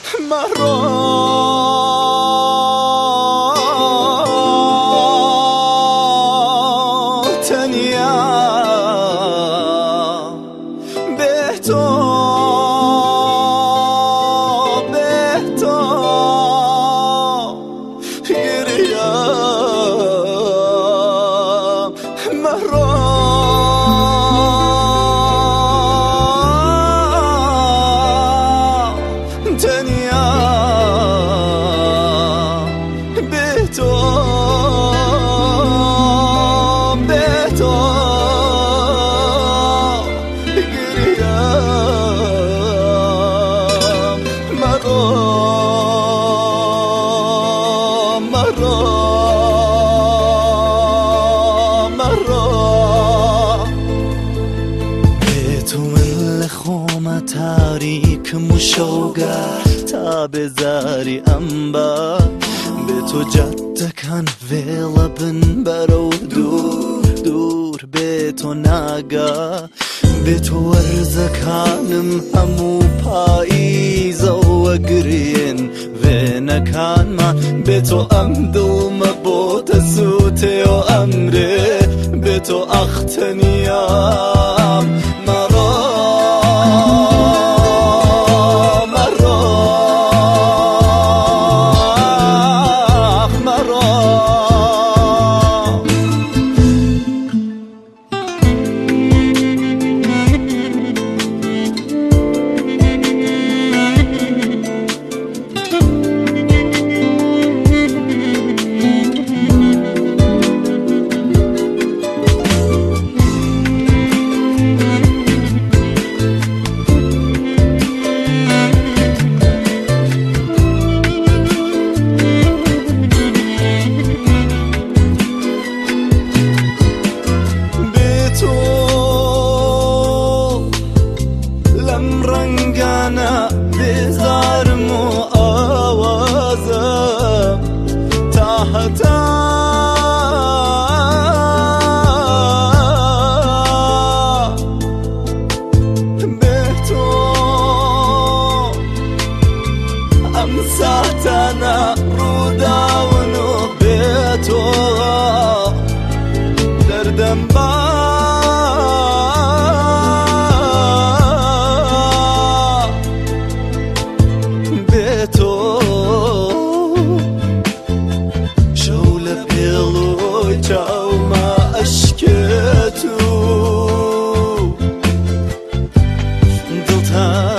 مرا تنیا به تو تاریک مشوقه تا بزاری انبا به تو جد کن ویلا بن برو دور به تو ناگا به تو ورزکانم همو پاییز و گرین و نکان ما به تو امدوم بوت سوته و امره به تو اختنیام رنگانا بزارم و آوازم تحتا به تو امساتنا روداونو به تو دردم دلتان